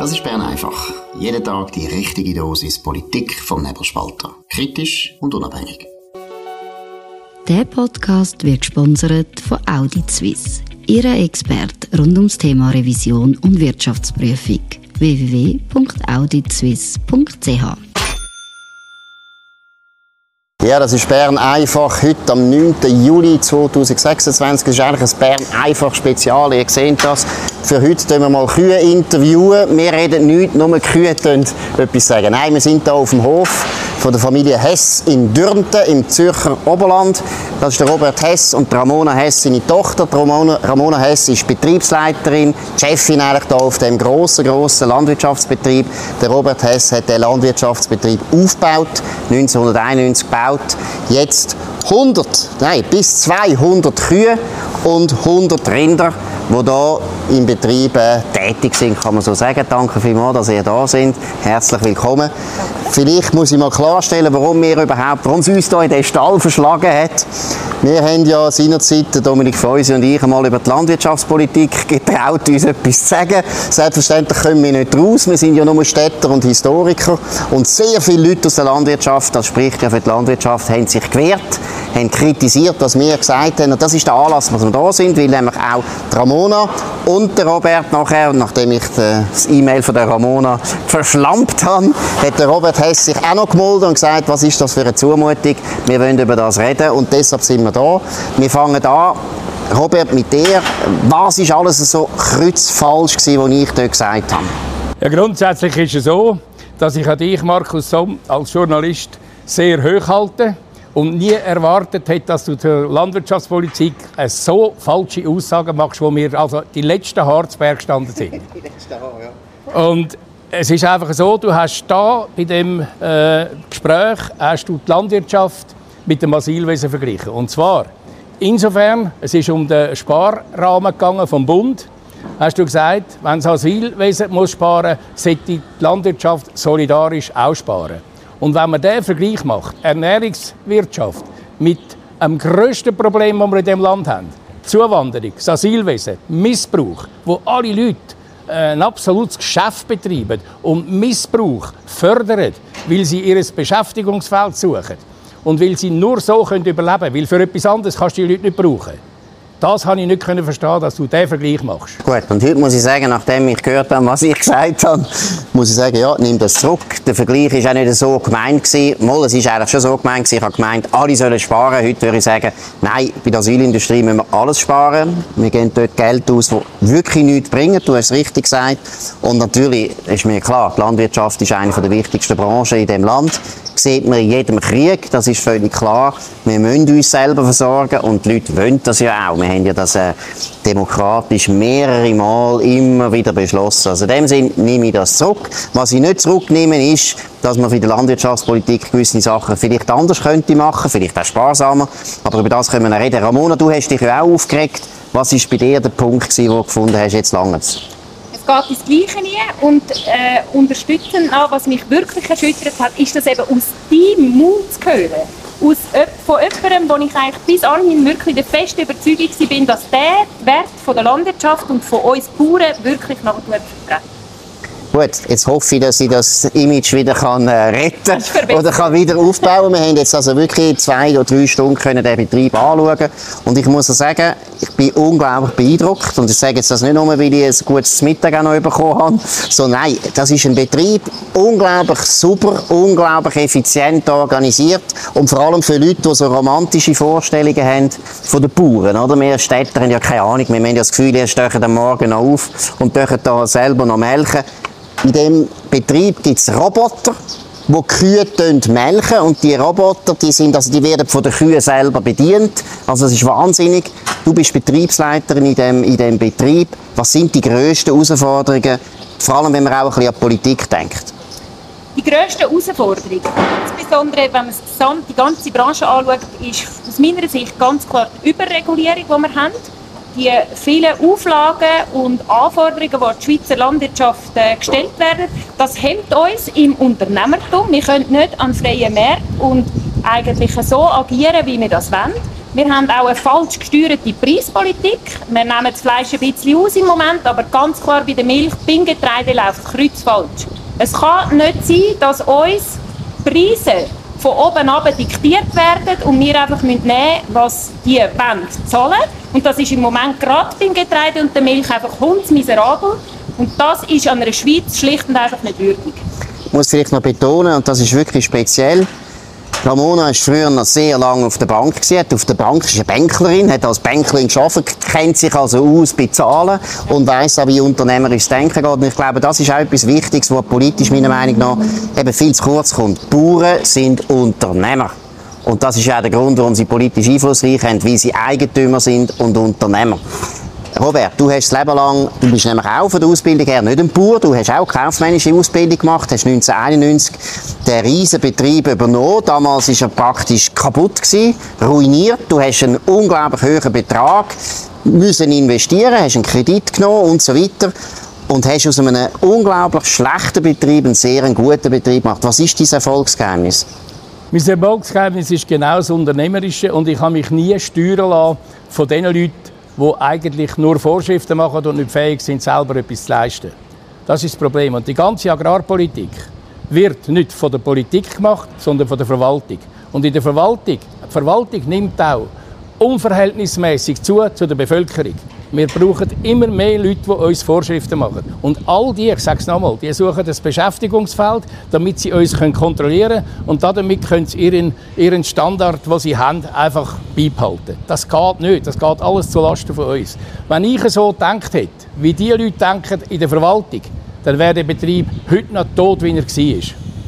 Das ist Bern einfach. Jeden Tag die richtige Dosis Politik vom Nebelspalter. Kritisch und unabhängig. Der Podcast wird gesponsert von Audit Suisse. Ihre Experte rund ums Thema Revision und Wirtschaftsprüfung. www.auditsuisse.ch. Ja, das ist Bern einfach heute am 9. Juli 2026. Das ist eigentlich ein Bern einfach Spezial. Ihr seht das. Für heute tun wir mal Kühe interviewen. Wir reden nichts, nur Kühe können etwas sagen. Nein, wir sind hier auf dem Hof von der Familie Hess in Dürnten im Zürcher Oberland. Das ist der Robert Hess und Ramona Hess, seine Tochter. Die Ramona Hess ist Betriebsleiterin, Chefin eigentlich hier auf dem grossen Landwirtschaftsbetrieb. Der Robert Hess hat den Landwirtschaftsbetrieb aufgebaut, 1991 gebaut. Jetzt bis 200 Kühe und 100 Rinder, die hier im Betrieb tätig sind, kann man so sagen. Danke vielmals, dass ihr da seid. Herzlich willkommen. Vielleicht muss ich mal klarstellen, warum es uns hier in den Stall verschlagen hat. Wir haben ja seinerzeit, Dominik Feusi und ich, einmal über die Landwirtschaftspolitik getraut, uns etwas zu sagen. Selbstverständlich kommen wir nicht raus. Wir sind ja nur Städter und Historiker. Und sehr viele Leute aus der Landwirtschaft, das spricht ja für die Landwirtschaft, haben sich gewehrt, haben kritisiert, was wir gesagt haben. Und das ist der Anlass, dass wir da sind, weil nämlich auch die Ramona und der Robert nachher, nachdem ich das E-Mail von der Ramona verschlampt habe, hat der Robert Hess sich auch noch gemeldet und gesagt, was ist das für eine Zumutung, wir wollen über das reden und deshalb sind wir da. Wir fangen an, Robert, mit dir. Was ist alles so kreuzfalsch gewesen, was ich dort gesagt habe? Ja, grundsätzlich ist es so, dass ich dich, Markus Somm, als Journalist sehr hoch halte und nie erwartet hätte, dass du zur Landwirtschaftspolitik so falsche Aussagen machst, wo wir also die letzten Haare zu Berg gestanden sind. Die letzten Haare, ja. Und es ist einfach so, du hast da bei dem Gespräch hast du die Landwirtschaft mit dem Asylwesen verglichen. Und zwar insofern, es ist um den Sparrahmen gegangen vom Bund, hast du gesagt, wenn das Asylwesen muss sparen, sollte die Landwirtschaft solidarisch auch sparen. Und wenn man diesen Vergleich macht, Ernährungswirtschaft mit dem grössten Problem, das wir in diesem Land haben, Zuwanderung, das Asylwesen, Missbrauch, wo alle Leute ein absolutes Geschäft betreiben und Missbrauch fördern, weil sie ihr Beschäftigungsfeld suchen und weil sie nur so überleben können, weil für etwas anderes kannst du die Leute nicht brauchen. Das konnte ich nicht verstehen, dass du diesen Vergleich machst. Gut, und heute muss ich sagen, nachdem ich gehört habe, was ich gesagt habe, muss ich sagen, ja, nimm das zurück. Der Vergleich war auch nicht so gemeint gewesen. Mal, es ist eigentlich schon so gemeint gewesen. Ich habe gemeint, alle sollen sparen. Heute würde ich sagen, nein, bei der Asylindustrie müssen wir alles sparen. Wir geben dort Geld aus, das wirklich nichts bringt. Du hast es richtig gesagt. Und natürlich ist mir klar, die Landwirtschaft ist eine der wichtigsten Branchen in diesem Land. Das sieht man in jedem Krieg, das ist völlig klar. Wir müssen uns selber versorgen und die Leute wollen das ja auch. Wir haben ja das demokratisch mehrere Mal immer wieder beschlossen. Also in dem Sinne nehme ich das zurück. Was ich nicht zurücknehme, ist, dass man für die Landwirtschaftspolitik gewisse Sachen vielleicht anders könnte machen, vielleicht auch sparsamer. Aber über das können wir noch reden. Ramona, du hast dich ja auch aufgeregt. Was war bei dir der Punkt, den du gefunden hast, jetzt lange? Es geht ins Gleiche nie und unterstützend an, was mich wirklich erschüttert hat, ist das eben aus deinem Mund zu hören. Von jemandem, wo ich eigentlich bis anhin wirklich der festen Überzeugung war, dass der die Werte der Landwirtschaft und von uns Bauern wirklich noch vertreten. Gut, jetzt hoffe ich, dass ich das Image wieder retten kann oder kann wieder aufbauen. Wir haben jetzt also wirklich 2 oder 3 Stunden können den Betrieb anschauen. Und ich muss sagen, ich bin unglaublich beeindruckt. Und ich sage jetzt das nicht nur, weil ich ein gutes Mittag auch noch bekommen habe, sondern nein, das ist ein Betrieb, unglaublich super, unglaublich effizient organisiert. Und vor allem für Leute, die so romantische Vorstellungen haben von den Bauern. Oder? Wir Städter haben ja keine Ahnung, wir haben ja das Gefühl, ihr stechen am Morgen noch auf und dürfen da selber noch melken. In diesem Betrieb gibt es Roboter, die Kühe melken. Und die Roboter, die werden von den Kühen selber bedient. Also das ist wahnsinnig. Du bist Betriebsleiterin in diesem Betrieb. Was sind die grössten Herausforderungen, vor allem wenn man auch ein bisschen an Politik denkt? Die grösste Herausforderung, insbesondere wenn man die ganze Branche anschaut, ist aus meiner Sicht ganz klar die Überregulierung, die wir haben. Die vielen Auflagen und Anforderungen, die an die Schweizer Landwirtschaft gestellt werden, das hemmt uns im Unternehmertum. Wir können nicht an freien Märkten und eigentlich so agieren, wie wir das wollen. Wir haben auch eine falsch gesteuerte Preispolitik. Wir nehmen das Fleisch ein bisschen aus im Moment, aber ganz klar bei der Milch, beim Getreide läuft kreuzfalsch. Es kann nicht sein, dass uns Preise von oben ab diktiert werden und wir einfach nehmen müssen, was die wollen zahlen. Und das ist im Moment gerade beim Getreide und der Milch einfach hundsmiserabel. Und das ist an einer Schweiz schlicht und einfach nicht würdig. Ich muss vielleicht noch betonen, und das ist wirklich speziell, Ramona war früher noch sehr lange auf der Bank. Sie hat auf der Bank, ist eine Bänklerin, hat als Bänklerin gearbeitet, kennt sich also aus bei Zahlen und weiss auch, wie unternehmerisches Denken geht. Und ich glaube, das ist auch etwas Wichtiges, was politisch meiner Meinung nach eben viel zu kurz kommt. Die Bauern sind Unternehmer. Und das ist auch der Grund, warum sie politisch einflussreich sind, weil sie Eigentümer sind und Unternehmer. Robert, du hast das Leben lang, du bist nämlich auch von der Ausbildung her nicht ein Bauer, du hast auch kaufmännische Ausbildung gemacht, hast 1991 den Riesenbetrieb übernommen. Damals war er praktisch kaputt gewesen, ruiniert. Du hast einen unglaublich hohen Betrag müssen investieren, hast einen Kredit genommen und so weiter und hast aus einem unglaublich schlechten Betrieb einen sehr guten Betrieb gemacht. Was ist dein Erfolgsgeheimnis? Mein Erfolgsgeheimnis ist genau das Unternehmerische und ich habe mich nie steuern lassen von den Leuten, die eigentlich nur Vorschriften machen und nicht fähig sind, selber etwas zu leisten. Das ist das Problem. Und die ganze Agrarpolitik wird nicht von der Politik gemacht, sondern von der Verwaltung. Und in der Verwaltung, die Verwaltung nimmt auch unverhältnismäßig zu der Bevölkerung. Wir brauchen immer mehr Leute, die uns Vorschriften machen. Und all die, ich sage es nochmal, die suchen das Beschäftigungsfeld, damit sie uns kontrollieren können und damit können sie ihren Standard, den sie haben, einfach beibehalten. Das geht nicht, das geht alles zulasten von uns. Wenn ich so gedacht hätte, wie die Leute denken in der Verwaltung, dann wäre der Betrieb heute noch tot, wie er war.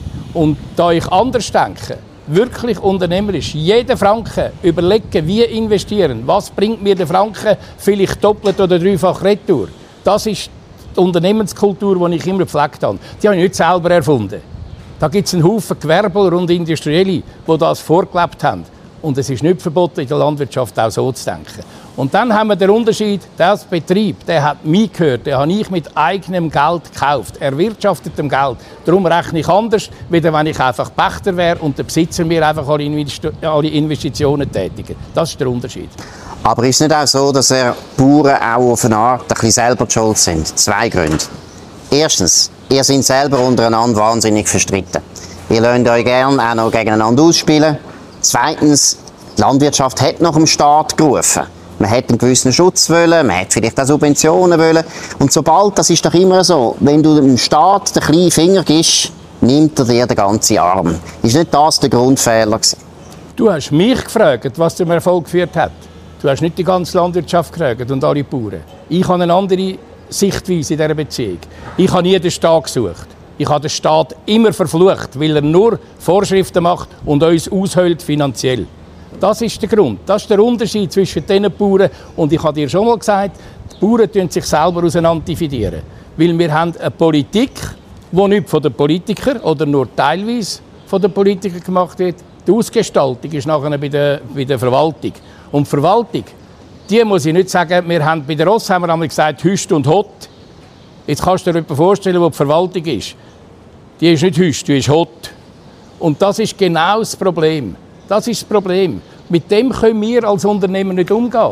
Und da ich anders denke, wirklich unternehmerisch, jeden Franken überlegen, wie investieren, was bringt mir der Franken vielleicht doppelt oder dreifach retour. Das ist die Unternehmenskultur, die ich immer gepflegt habe. Die habe ich nicht selber erfunden. Da gibt es einen Haufen Gewerbler und Industrielle, die das vorgelebt haben. Und es ist nicht verboten, in der Landwirtschaft auch so zu denken. Und dann haben wir den Unterschied, der Betrieb, der hat mir gehört, den habe ich mit eigenem Geld gekauft, erwirtschaftetem Geld. Darum rechne ich anders, als wenn ich einfach Pächter wäre und der Besitzer mir einfach alle Investitionen tätigt. Das ist der Unterschied. Aber ist es nicht auch so, dass Bauern auch auf eine Art ein bisschen selber schuld sind? 2 Gründe. Erstens, ihr seid selber untereinander wahnsinnig verstritten. Ihr lasst euch gerne auch noch gegeneinander ausspielen. Zweitens, die Landwirtschaft hat nach dem Staat gerufen. Man hat einen gewissen Schutz wollen, man hat vielleicht auch Subventionen wollen. Und sobald, das ist doch immer so, wenn du dem Staat den kleinen Finger gibst, nimmt er dir den ganzen Arm. Ist nicht das der Grundfehler gewesen? Du hast mich gefragt, was zum Erfolg geführt hat. Du hast nicht die ganze Landwirtschaft gefragt und alle Bauern. Ich habe eine andere Sichtweise in dieser Beziehung. Ich habe nie den Staat gesucht. Ich habe den Staat immer verflucht, weil er nur Vorschriften macht und uns aushöhlt finanziell. Das ist der Grund. Das ist der Unterschied zwischen diesen Bauern. Und ich habe dir schon mal gesagt, die Bauern dividieren sich selber auseinander. Weil wir haben eine Politik, die nicht von den Politikern oder nur teilweise von den Politikern gemacht wird. Die Ausgestaltung ist nachher bei der Verwaltung. Und die Verwaltung, die muss ich nicht sagen, bei der Ross haben wir einmal gesagt, Hüst und Hott. Jetzt kannst du dir jemanden vorstellen, wo die Verwaltung ist. Die ist nicht Hüst, die ist Hott. Und das ist genau das Problem. Das ist das Problem. Mit dem können wir als Unternehmer nicht umgehen.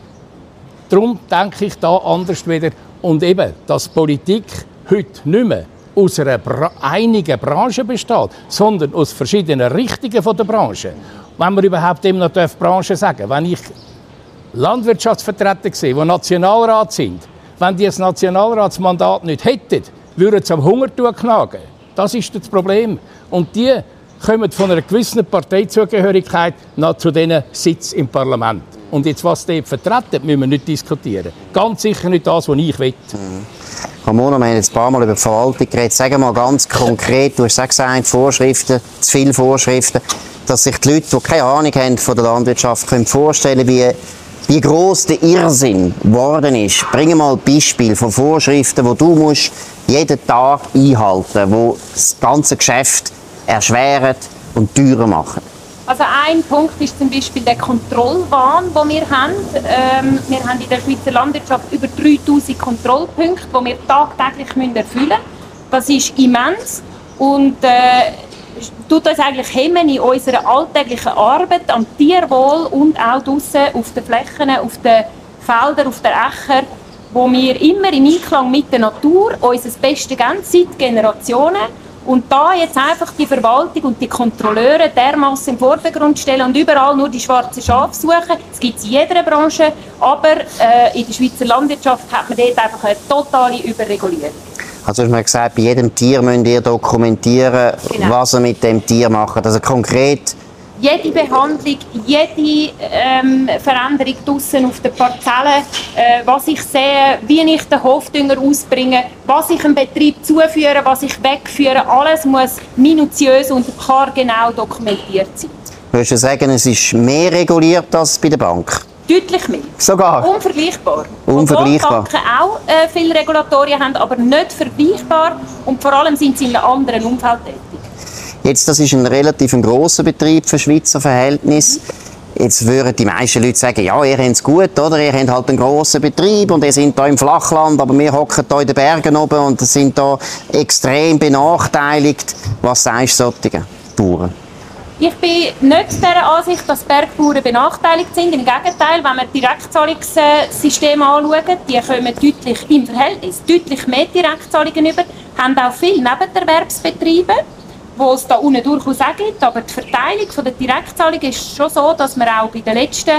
Darum denke ich da anders wieder. Und eben, dass Politik heute nicht mehr aus einer einigen Branche besteht, sondern aus verschiedenen Richtungen von der Branche. Wenn man überhaupt immer noch Branche sagen darf. Wenn ich Landwirtschaftsvertreter sehe, die Nationalrat sind, wenn die das Nationalratsmandat nicht hätten, würden sie am Hungertuch knagen. Das ist das Problem. Und die kommen von einer gewissen Parteizugehörigkeit noch zu diesen Sitzen im Parlament. Und jetzt, was die vertreten, müssen wir nicht diskutieren. Ganz sicher nicht das, was ich will. Ramona, wir haben jetzt ein paar Mal über die Verwaltung geredet. Sag mal ganz konkret, du hast gesagt, Vorschriften, zu viele Vorschriften, dass sich die Leute, die keine Ahnung haben von der Landwirtschaft, können vorstellen, wie gross der Irrsinn geworden ist. Bring mal ein Beispiel von Vorschriften, die du musst jeden Tag einhalten musst, die das ganze Geschäft erschweren und teurer machen. Also ein Punkt ist zum Beispiel der Kontrollwahn, den wir haben. Wir haben in der Schweizer Landwirtschaft über 3000 Kontrollpunkte, die wir tagtäglich erfüllen müssen. Das ist immens. Und tut uns eigentlich hemmen in unserer alltäglichen Arbeit am Tierwohl und auch draussen auf den Flächen, auf den Feldern, auf den Äckern, wo wir immer im Einklang mit der Natur unser Bestes geben, seit Generationen. Und da jetzt einfach die Verwaltung und die Kontrolleure dermassen im Vordergrund stellen und überall nur die schwarzen Schafe suchen, das gibt es in jeder Branche, aber in der Schweizer Landwirtschaft hat man dort einfach eine totale Überregulierung. Also hast du mir gesagt, bei jedem Tier müsst ihr dokumentieren, was ihr mit dem Tier macht. Also konkret... Jede Behandlung, jede Veränderung draussen auf der Parzelle, was ich sehe, wie ich den Hofdünger ausbringe, was ich im Betrieb zuführe, was ich wegführe, alles muss minutiös und haargenau dokumentiert sein. Würdest du sagen, es ist mehr reguliert als bei der Bank? Deutlich mehr. Sogar? Unvergleichbar. Unvergleichbar. Obwohl Banken auch viele Regulatorien haben, aber nicht vergleichbar und vor allem sind sie in einem anderen Umfeld tätig. Jetzt, das ist ein relativ grosser Betrieb für Schweizer Verhältnisse. Jetzt würden die meisten Leute sagen, ja, ihr habt es gut, oder? Ihr habt halt einen grossen Betrieb und ihr seid hier im Flachland, aber wir hocken hier in den Bergen oben und sind hier extrem benachteiligt. Was sagst du solchen Bauern? Ich bin nicht der Ansicht, dass Bergbauern benachteiligt sind. Im Gegenteil, wenn wir Direktzahlungssysteme anschauen, die kommen deutlich im Verhältnis deutlich mehr Direktzahlungen über, haben auch viele Nebenerwerbsbetriebe, wo es da unten durchaus auch gibt, aber die Verteilung der Direktzahlungen ist schon so, dass man auch bei der letzten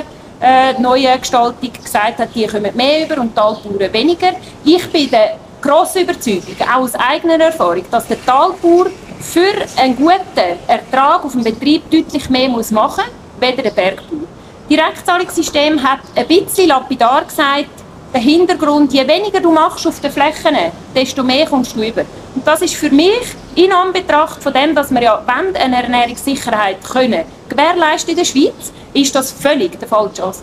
neuen Gestaltung gesagt hat, die kommen mehr über und die Talbauern weniger. Ich bin der grossen Überzeugung, auch aus eigener Erfahrung, dass der Talbauer für einen guten Ertrag auf dem Betrieb deutlich mehr machen muss, als der Bergbauer. Das Direktzahlungssystem hat ein bisschen lapidar gesagt, der Hintergrund, je weniger du machst auf den Flächen, desto mehr kommst du über. Und das ist für mich, in Anbetracht von dem, dass wir ja eine Ernährungssicherheit gewährleisten in der Schweiz, ist das völlig der falsche Ansatz.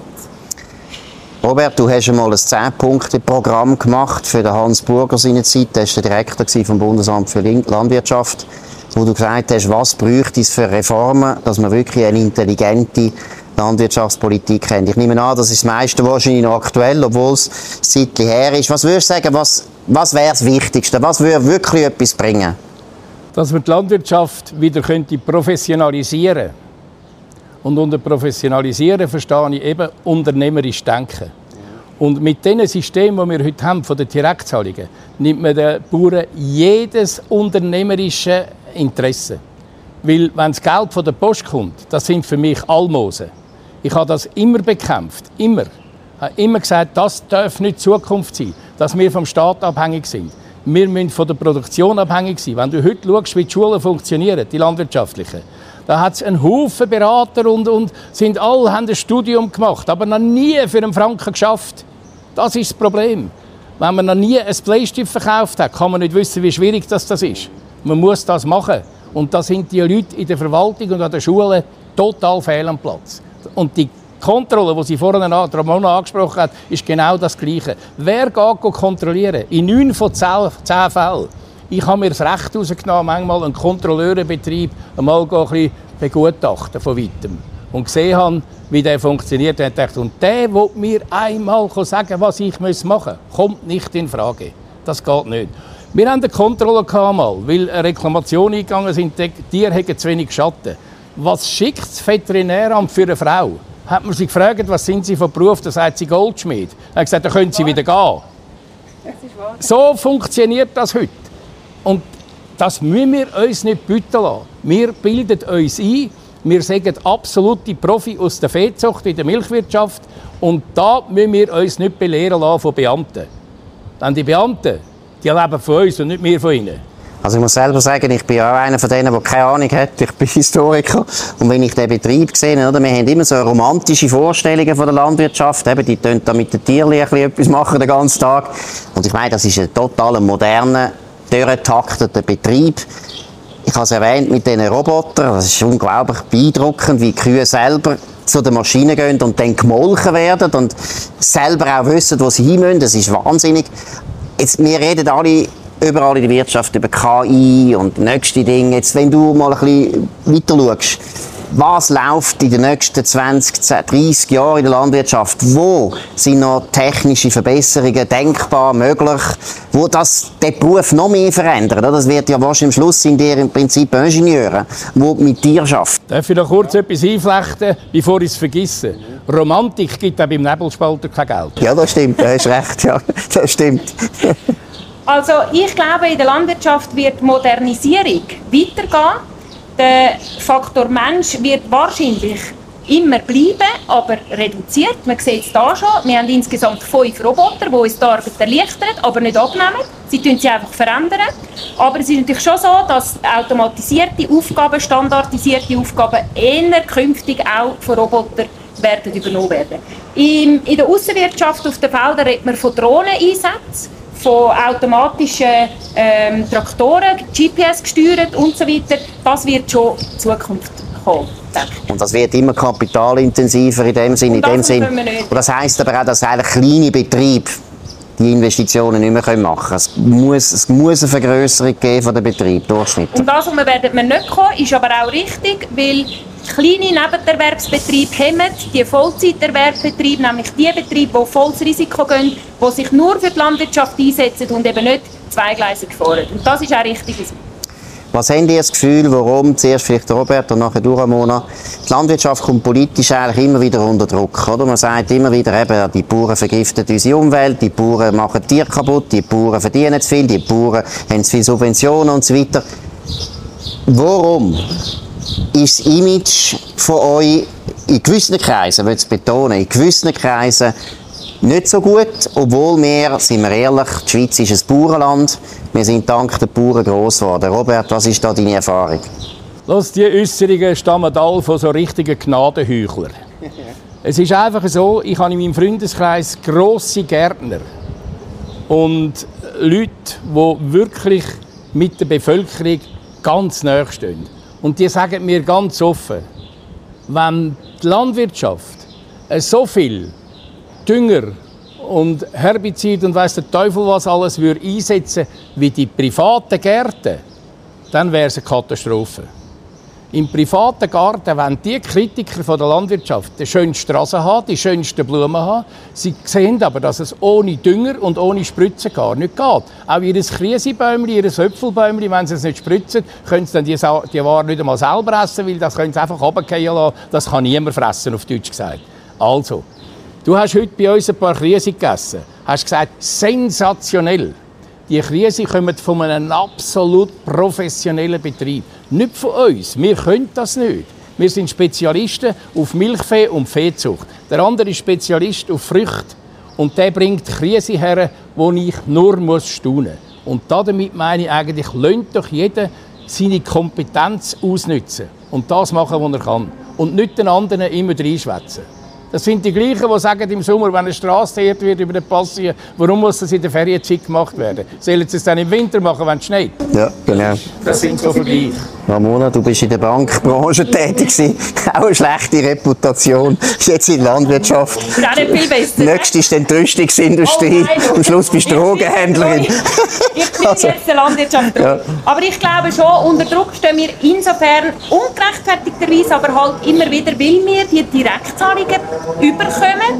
Robert, du hast einmal ein 10-Punkte-Programm gemacht für den Hans Burger seine Zeit. Du warst der Direktor vom Bundesamt für Landwirtschaft, wo du gesagt hast, was bräuchte es für Reformen, dass wir wirklich eine intelligente Landwirtschaftspolitik haben. Ich nehme an, das ist das meiste wahrscheinlich noch aktuell, obwohl es ein Zeitchen her ist. Was würdest du sagen, was wäre das Wichtigste? Was würde wirklich etwas bringen? Dass wir die Landwirtschaft wieder professionalisieren könnte. Und unter Professionalisieren verstehe ich eben unternehmerisch denken. Und mit den Systemen, die wir heute haben, von den Direktzahlungen, nimmt man den Bauern jedes unternehmerische Interesse. Weil, wenn das Geld von der Post kommt, das sind für mich Almosen. Ich habe das immer bekämpft. Immer. Ich habe immer gesagt, das darf nicht Zukunft sein, dass wir vom Staat abhängig sind. Wir müssen von der Produktion abhängig sein. Wenn du heute schaust, wie die Schulen funktionieren, die landwirtschaftlichen, da hat es einen Haufen Berater und alle haben ein Studium gemacht, aber noch nie für einen Franken geschafft. Das ist das Problem. Wenn man noch nie einen Bleistift verkauft hat, kann man nicht wissen, wie schwierig das ist. Man muss das machen. Und da sind die Leute in der Verwaltung und an den Schulen total fehl am Platz. Und die Kontrolle, die sie vorhin Ramona angesprochen hat, ist genau das Gleiche. Wer geht kontrollieren? In 9 von 10 Fällen. Ich habe mir das Recht herausgenommen, manchmal einen Kontrolleurenbetrieb einmal ein bisschen begutachten von weitem. Und gesehen habe, wie der funktioniert. Und dachte, und der will mir einmal sagen, was ich machen muss, kommt nicht in Frage. Das geht nicht. Wir hatten eine Kontrolle einmal, weil eine Reklamation eingegangen sind, die Tiere haben zu wenig Schatten. Was schickt das Veterinäramt für eine Frau? Hat man sie gefragt, was sind sie von Beruf? Da sagt sie Goldschmied. Er hat gesagt, dann können sie wieder gehen. So funktioniert das heute. Und das müssen wir uns nicht bieten lassen. Wir bilden uns ein, wir sind absolute Profi aus der Viehzucht, in der Milchwirtschaft. Und da müssen wir uns nicht belehren lassen von Beamten. Denn die Beamten, die leben von uns und nicht wir von ihnen. Also ich muss selber sagen, ich bin auch einer von denen, der keine Ahnung hat. Ich bin Historiker. Und wenn ich den Betrieb sehe, oder, wir haben immer so romantische Vorstellungen von der Landwirtschaft. Eben, die tun da mit den Tieren etwas machen den ganzen Tag. Und ich meine, das ist ein total moderner, durchgetakteter Betrieb. Ich habe es erwähnt mit diesen Robotern. Das ist unglaublich beeindruckend, wie die Kühe selber zu der Maschine gehen und dann gemolken werden und selber auch wissen, wo sie hin müssen. Das ist wahnsinnig. Jetzt, wir reden alle überall in der Wirtschaft über KI und nächste Dinge. Jetzt, wenn du mal ein bisschen weiter schaust, Was läuft in den nächsten 20, 30 Jahren in der Landwirtschaft? Wo sind noch technische Verbesserungen denkbar, möglich, wo den Beruf noch mehr verändern? Das wird ja wahrscheinlich am Schluss sind ihr im Prinzip Ingenieure, die mit Tieren arbeiten. Darf ich noch kurz etwas einflechten, bevor ich es vergesse? Romantik gibt auch beim Nebelspalter kein Geld. Ja, das stimmt, du hast recht, ja, das stimmt. Also ich glaube, in der Landwirtschaft wird die Modernisierung weitergehen. Der Faktor Mensch wird wahrscheinlich immer bleiben, aber reduziert. Man sieht es hier schon. Wir haben insgesamt 5 Roboter, die uns die Arbeit erleichtern, aber nicht abnehmen. Sie verändern sie einfach verändern. Aber es ist natürlich schon so, dass automatisierte Aufgaben, standardisierte Aufgaben eher künftig auch von Robotern werden übernommen werden. In der Aussenwirtschaft auf den Feldern redet man von Drohneneinsätzen, von automatischen Traktoren, GPS gesteuert und so weiter. Das wird schon in Zukunft kommen. Und das wird immer kapitalintensiver in dem Sinn. Und das heisst aber auch, dass eigentlich kleine Betriebe die Investitionen nicht mehr machen können. Es muss eine Vergrösserung geben von den Betrieben, durchschnittlich. Und das, wo werden wir nicht kommen, ist aber auch richtig, weil kleine Nebenerwerbsbetriebe hemmen die Vollzeiterwerbsbetriebe, nämlich die Betriebe, die volles Risiko gehen, die sich nur für die Landwirtschaft einsetzen und eben nicht zweigleisig fahren. Und das ist auch richtig. Was haben Sie das Gefühl, warum, zuerst vielleicht Robert und nachher du, Ramona, die Landwirtschaft kommt politisch eigentlich immer wieder unter Druck, oder? Man sagt immer wieder, eben, die Bauern vergiften unsere Umwelt, die Bauern machen Tiere kaputt, die Bauern verdienen zu viel, die Bauern haben zu viele Subventionen und so weiter. Warum ist das Image von euch in gewissen Kreisen, ich will es betonen, in gewissen Kreisen nicht so gut, obwohl wir, sind wir ehrlich, die Schweiz ist ein Bauernland, wir sind dank der Bauern gross geworden. Robert, was ist da deine Erfahrung? Die Äußerungen stammen alle von so richtigen Gnadenheuchlern. Es ist einfach so, ich habe in meinem Freundeskreis grosse Gärtner und Leute, die wirklich mit der Bevölkerung ganz nahe stehen. Und die sagen mir ganz offen, wenn die Landwirtschaft so viel Dünger und Herbizid und weiss der Teufel was alles einsetzen wie die privaten Gärten, dann wäre es eine Katastrophe. Im privaten Garten, wenn die Kritiker von der Landwirtschaft die schönste Rasen haben, die schönsten Blumen haben, sie sehen aber, dass es ohne Dünger und ohne Spritzen gar nicht geht. Auch ihr Kriesibäumchen, ihr Äpfelbäumchen, wenn sie es nicht spritzen, können sie dann die Ware nicht einmal selber essen, weil das können sie einfach runterfallen lassen. Das kann niemand fressen, auf Deutsch gesagt. Also, du hast heute bei uns ein paar Kriese gegessen. Hast gesagt, sensationell. Die Krise kommen von einem absolut professionellen Betrieb. Nicht von uns. Wir können das nicht. Wir sind Spezialisten auf Milchvieh und Viehzucht. Der andere ist Spezialist auf Früchte. Und der bringt Krise her, wo ich nur staunen muss. Und damit meine ich eigentlich, lasst doch jeder seine Kompetenz ausnutzen. Und das machen, was er kann. Und nicht den anderen immer reinschwätzen. Das sind die gleichen, die sagen im Sommer, wenn eine Strasse teert wird über den Pass, warum muss das in der Ferienzeit gemacht werden? Sollen sie es dann im Winter machen, wenn es schneit? Ja, genau. Das sind so Vergleiche. Ramona, du bist in der Bankbranche tätig gewesen. Auch eine schlechte Reputation. Jetzt in der Landwirtschaft. Das ist auch nicht viel besser. Nächstes ist die Entrüstungsindustrie. Oh, am Schluss bist du Drogenhändlerin. Ich bin jetzt der Landwirtschaft. Ja. Aber ich glaube schon, unter Druck stehen wir insofern ungerechtfertigterweise, aber halt immer wieder, weil wir die Direktzahlungen überkommen.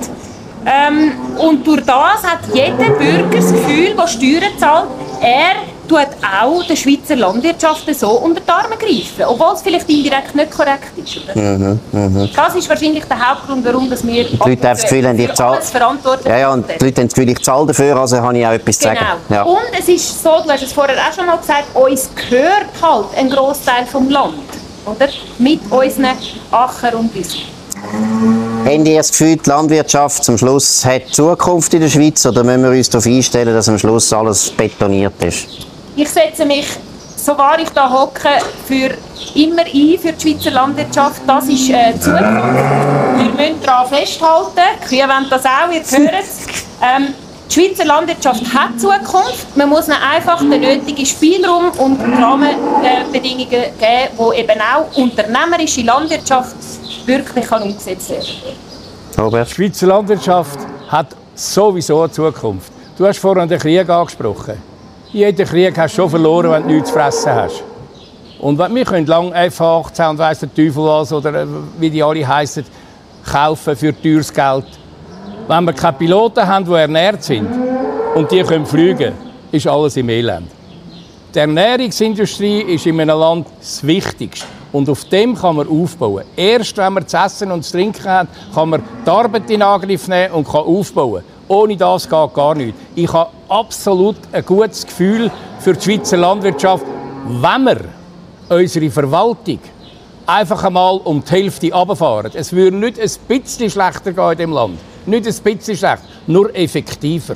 Und durch das hat jeder Bürger das Gefühl, der Steuern zahlt, er tut auch der Schweizer Landwirtschaft so unter die Arme greifen, obwohl es vielleicht indirekt nicht korrekt ist. Oder? Das ist wahrscheinlich der Hauptgrund, warum dass wir die Leute haben das Gefühl, alles verantwortlich sind. Ja, und die Leute haben das Gefühl, ich zahle dafür, also habe ich auch etwas zu sagen. Ja. Und es ist so, du hast es vorher auch schon mal gesagt, uns gehört halt ein Grossteil vom Land, oder? Mit unseren Acker und Wiesen. Haben Sie das Gefühl, die Landwirtschaft zum Schluss hat Zukunft in der Schweiz, oder müssen wir uns darauf einstellen, dass am Schluss alles betoniert ist? Ich setze mich, so wahr ich da hocke, für immer ein für die Schweizer Landwirtschaft. Das ist die Zukunft. Wir müssen daran festhalten. Die Kühe wollen das auch, ihr hört es. Die Schweizer Landwirtschaft hat Zukunft. Man muss ihnen einfach den nötigen Spielraum und Rahmenbedingungen geben, die eben auch unternehmerische Landwirtschaft wirklich umgesetzt werden kann. Robert? Die Schweizer Landwirtschaft hat sowieso eine Zukunft. Du hast vorhin den Krieg angesprochen. Jeden Krieg hast du schon verloren, wenn du nichts zu fressen hast. Und wir können lange F-18 und weiss der Teufel was, oder wie die alle heissen, kaufen für teures Geld. Wenn wir keine Piloten haben, die ernährt sind und die können fliegen, ist alles im Elend. Die Ernährungsindustrie ist in einem Land das Wichtigste. Und auf dem kann man aufbauen. Erst wenn wir zu essen und zu trinken haben, kann man die Arbeit in Angriff nehmen und kann aufbauen. Ohne das geht gar nichts. Ich habe absolut ein gutes Gefühl für die Schweizer Landwirtschaft, wenn wir unsere Verwaltung einfach einmal um die Hälfte runterfahren. Es würde nicht ein bisschen schlechter gehen in diesem Land. Nicht ein bisschen schlechter, nur effektiver.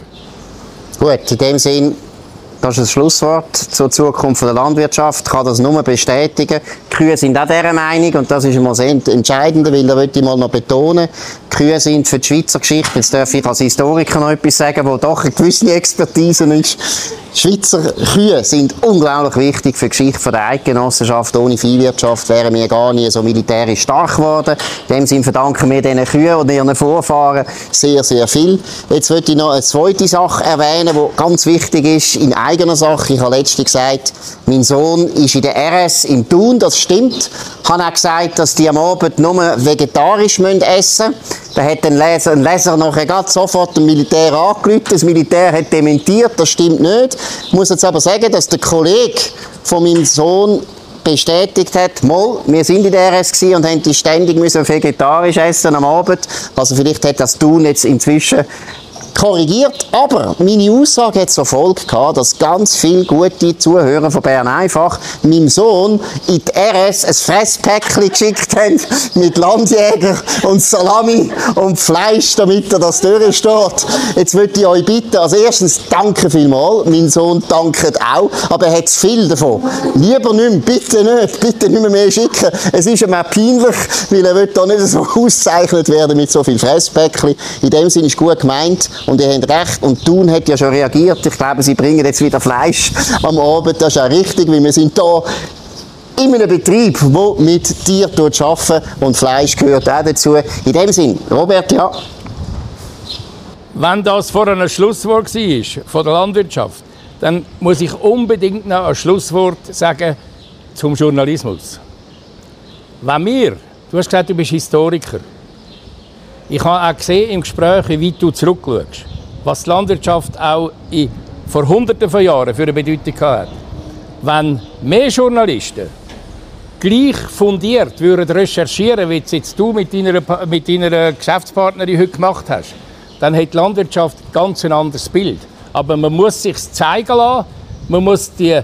Gut, in dem Sinn, das ist das Schlusswort zur Zukunft der Landwirtschaft. Ich kann das nur bestätigen. Die Kühe sind auch dieser Meinung und das ist immer sehr entscheidend, weil da möchte ich mal noch betonen, die Kühe sind für die Schweizer Geschichte, jetzt darf ich als Historiker noch etwas sagen, wo doch eine gewisse Expertise ist. Die Schweizer Kühe sind unglaublich wichtig für die Geschichte der Eidgenossenschaft. Ohne Viehwirtschaft wären wir gar nie so militärisch stark geworden. In dem Sinne verdanken wir diesen Kühen und ihren Vorfahren sehr, sehr viel. Jetzt möchte ich noch eine zweite Sache erwähnen, die ganz wichtig ist in eigener Sache. Ich habe letztens gesagt, mein Sohn ist in der RS in Thun, das stimmt. Ich habe auch gesagt, dass die am Abend nur vegetarisch essen müssen. Da hat ein Leser nachher gerade sofort dem Militär angerufen. Das Militär hat dementiert, das stimmt nicht. Ich muss jetzt aber sagen, dass der Kollege von meinem Sohn bestätigt hat, mal, wir sind in der RS und haben die ständig vegetarisch essen am Abend. Also vielleicht hat das Thun jetzt inzwischen korrigiert, aber meine Aussage hat zur Folge gehabt, dass ganz viele gute Zuhörer von Bern einfach meinem Sohn in die RS ein Fresspäckchen geschickt haben mit Landjäger und Salami und Fleisch, damit er das durchsteht. Jetzt möchte ich euch bitten, als erstens danke vielmals, mein Sohn dankt auch, aber er hat zu viel davon. Lieber nicht mehr, bitte nicht mehr schicken. Es ist ihm auch peinlich, weil er will da nicht so ausgezeichnet werden mit so viel Fresspäckchen. In dem Sinne ist gut gemeint. Und ihr habt recht. Und Thun hat ja schon reagiert. Ich glaube, sie bringen jetzt wieder Fleisch am Abend. Das ist auch richtig, weil wir sind hier in einem Betrieb, der mit Tieren arbeitet. Und Fleisch gehört auch dazu. In dem Sinn, Robert, ja. Wenn das vor einem Schlusswort war, von der Landwirtschaft, dann muss ich unbedingt noch ein Schlusswort sagen zum Journalismus. Wenn du hast gesagt, du bist Historiker. Ich habe auch gesehen im Gespräch, wie weit du zurückschaust, was die Landwirtschaft auch vor Hunderten von Jahren für eine Bedeutung hat. Wenn mehr Journalisten gleich fundiert würden recherchieren, wie jetzt du mit deiner Geschäftspartnerin heute gemacht hast, dann hat die Landwirtschaft ganz ein anderes Bild. Aber man muss sich zeigen lassen, man muss die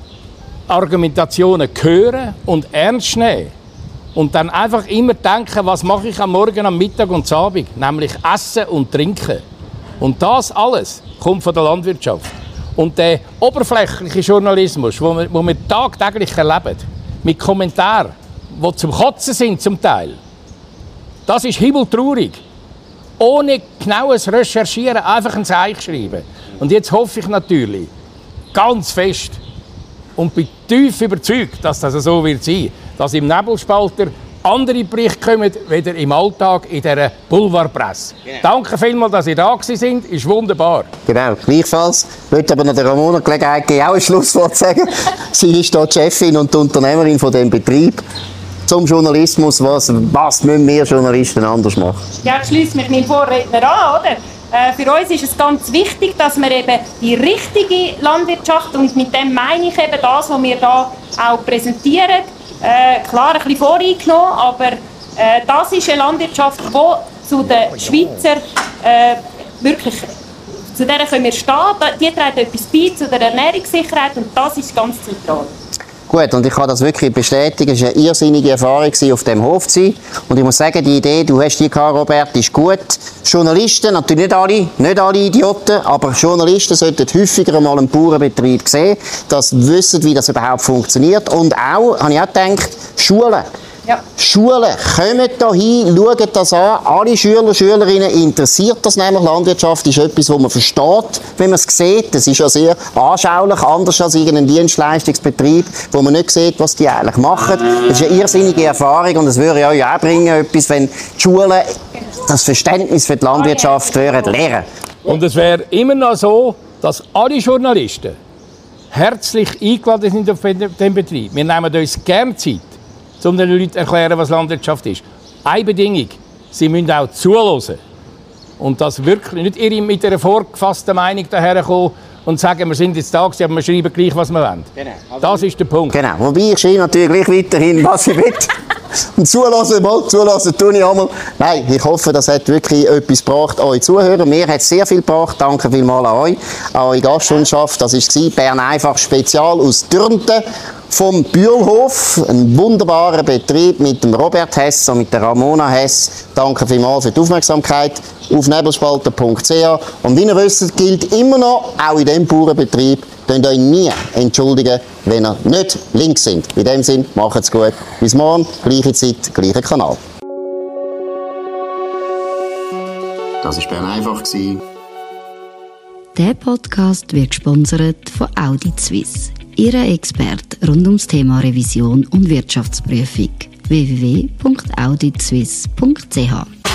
Argumentationen hören und ernst nehmen. Und dann einfach immer denken, was mache ich am Morgen, am Mittag und am Abend? Nämlich essen und trinken. Und das alles kommt von der Landwirtschaft. Und der oberflächliche Journalismus, den wir tagtäglich erleben, mit Kommentaren, die zum Kotzen sind zum Teil, das ist himmeltraurig. Ohne genaues Recherchieren einfach ein Zeichen schreiben. Und jetzt hoffe ich natürlich ganz fest und bin tief überzeugt, dass das so wird sein, dass im Nebelspalter andere Berichte kommen, weder im Alltag in dieser Boulevardpresse. Genau. Danke vielmals, dass ihr da sind. Ist wunderbar. Genau, gleichfalls. Ich möchte aber noch der Ramona Gelegenheit geben, auch ein Schlusswort sagen. Sie ist hier die Chefin und die Unternehmerin von diesem Betrieb. Zum Journalismus, was müssen wir Journalisten anders machen? Ja, ich schließe mich meinem Vorredner an, oder? Für uns ist es ganz wichtig, dass wir eben die richtige Landwirtschaft, und mit dem meine ich eben das, was wir da auch präsentieren, klar ein bisschen voreingenommen, aber das ist eine Landwirtschaft, die zu den Schweizer wirklich, zu der können wir stehen, die trägt etwas bei zu der Ernährungssicherheit und das ist ganz zentral. Gut, und ich kann das wirklich bestätigen, es war eine irrsinnige Erfahrung, auf dem Hof zu sein. Und ich muss sagen, die Idee, du hast die gehabt, Robert, ist gut. Journalisten, natürlich nicht alle Idioten, aber Journalisten sollten häufiger mal einen Bauernbetrieb sehen, dass sie wissen, wie das überhaupt funktioniert. Und auch, habe ich auch gedacht, Schulen. Ja. Schulen, kommt da hin, schaut das an. Alle Schüler, Schülerinnen interessiert das nämlich. Landwirtschaft ist etwas, das man versteht, wenn man es sieht. Das ist ja sehr anschaulich, anders als irgendein Dienstleistungsbetrieb, wo man nicht sieht, was die eigentlich machen. Das ist eine irrsinnige Erfahrung und es würde euch auch bringen, etwas, wenn die Schulen das Verständnis für die Landwirtschaft lernen. Und es wäre immer noch so, dass alle Journalisten herzlich eingeladen sind auf den Betrieb. Wir nehmen uns gerne Zeit, um den Leuten zu erklären, was Landwirtschaft ist. Eine Bedingung, sie müssen auch zuhören. Und das wirklich nicht ihr mit einer vorgefassten Meinung daherkommen und sagen, wir sind jetzt da, aber wir schreiben gleich, was wir wollen. Genau. Also das ist der Punkt. Genau. Wobei ich schreibe natürlich gleich weiterhin, was ich will. Und zulassen tue ich einmal. Nein, ich hoffe, das hat wirklich etwas gebracht, euch Zuhörer. Mir hat es sehr viel gebracht. Danke vielmals an euch, an eure Gastfreundschaft. Das war Bern einfach Spezial aus Dürnten vom Bühlhof. Ein wunderbarer Betrieb mit dem Robert Hess und mit der Ramona Hess. Danke vielmals für die Aufmerksamkeit. Auf nebelspalter.ch. Und wie ihr wisst, gilt immer noch, auch in diesem Bauernbetrieb, könnt ihr euch nie entschuldigen, wenn ihr nicht links sind. In dem Sinne, macht's gut. Bis morgen, gleiche Zeit, gleicher Kanal. Das war Bern einfach. Der Podcast wird gesponsert von Audit Suisse, Ihre Experte rund ums Thema Revision und Wirtschaftsprüfung. www.auditsuisse.ch